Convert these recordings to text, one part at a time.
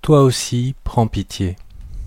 Toi aussi, prends pitié.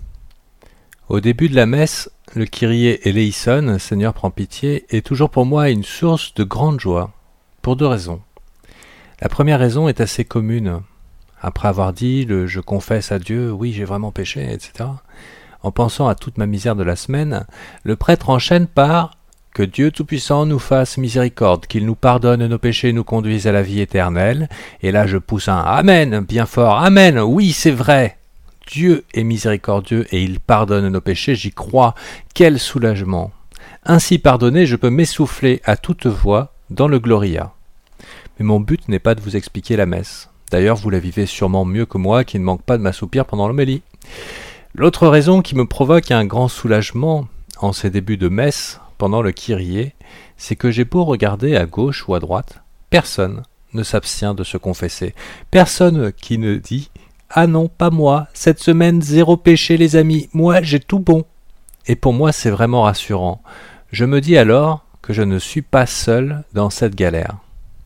Au début de la messe, le Kyrie eleison, Seigneur prends pitié, est toujours pour moi une source de grande joie, pour deux raisons. La première raison est assez commune. Après avoir dit le « je confesse à Dieu, oui j'ai vraiment péché », etc., en pensant à toute ma misère de la semaine, le prêtre enchaîne par « que Dieu Tout-Puissant nous fasse miséricorde, qu'il nous pardonne nos péchés et nous conduise à la vie éternelle ». Et là je pousse un « Amen » bien fort, « Amen », oui c'est vrai. Dieu est miséricordieux et il pardonne nos péchés, j'y crois. Quel soulagement! Ainsi pardonné, je peux m'essouffler à toute voix dans le Gloria. Mais mon but n'est pas de vous expliquer la messe. D'ailleurs, vous la vivez sûrement mieux que moi, qui ne manque pas de m'assoupir pendant l'homélie. L'autre raison qui me provoque un grand soulagement en ces débuts de messe, pendant le Kyrie, c'est que j'ai beau regarder à gauche ou à droite, personne ne s'abstient de se confesser. Personne qui ne dit « Ah non, pas moi, cette semaine, 0 péché les amis, moi j'ai tout bon ». Et pour moi c'est vraiment rassurant. Je me dis alors que je ne suis pas seul dans cette galère.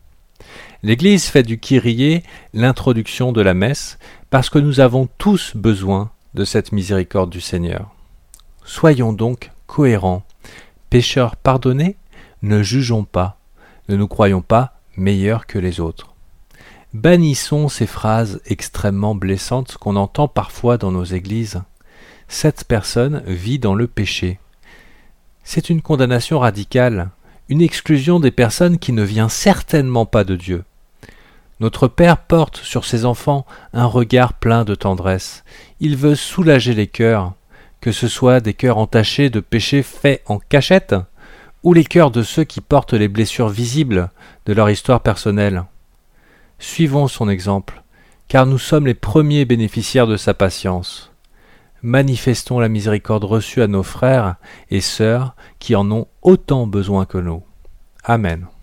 L'Église fait du Kyrie l'introduction de la messe parce que nous avons tous besoin de cette miséricorde du Seigneur. Soyons donc cohérents. Pécheurs pardonnés, ne jugeons pas, ne nous croyons pas meilleurs que les autres. Bannissons ces phrases extrêmement blessantes qu'on entend parfois dans nos églises. Cette personne vit dans le péché. C'est une condamnation radicale, une exclusion des personnes qui ne vient certainement pas de Dieu. Notre Père porte sur ses enfants un regard plein de tendresse. Il veut soulager les cœurs, que ce soit des cœurs entachés de péchés faits en cachette, ou les cœurs de ceux qui portent les blessures visibles de leur histoire personnelle. Suivons son exemple, car nous sommes les premiers bénéficiaires de sa patience. Manifestons la miséricorde reçue à nos frères et sœurs qui en ont autant besoin que nous. Amen.